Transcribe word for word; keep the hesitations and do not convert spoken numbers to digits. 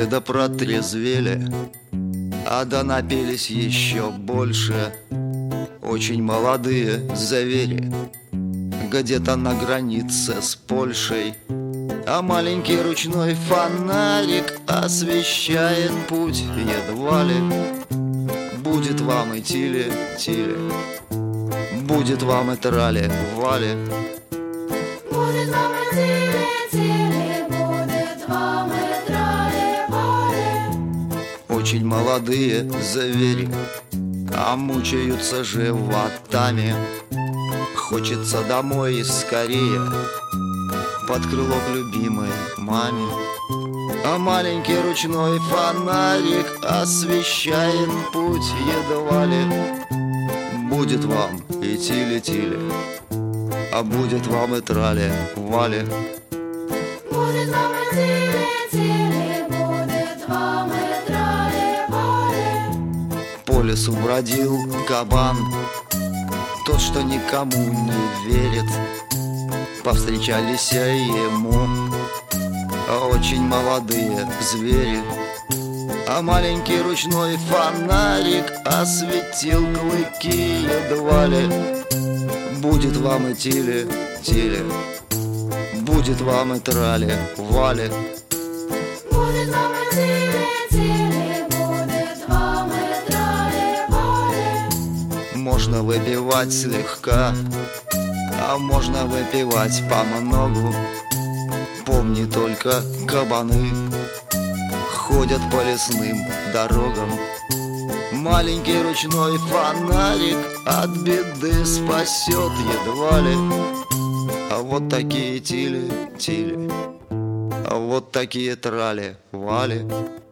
Выпили да протрезвели, а да напились еще больше. Очень молодые звери, где-то на границе с Польшей. А маленький ручной фонарик освещает путь едва ли. Будет вам и тили-тили, будет вам и трали-вали. Будет вам и тили-тили, будет вам и трали-вали. Очень молодые звери, а мучаются животами. Хочется домой и скорее, под крыло к любимой маме. А маленький ручной фонарик освещает путь едва ли. Будет вам и тили-тили, а будет вам и трали-вали. Будет вам и тили-тили, будет вам и трали-вали. По лесу бродил кабан, тот, что никому не верит. Повстречались ему очень молодые звери, а маленький ручной фонарик осветил клыки едва ли. Будет вам и тили-тили, будет вам и трали-вали. Будет вам и тили-тили, будет вам и трали-вали. Можно выпивать слегка, а можно выпивать помногу. Помни только, кабаны ходят по лесным дорогам. Маленький ручной фонарик от беды спасет едва ли. А вот такие тили-тили, а вот такие трали-вали.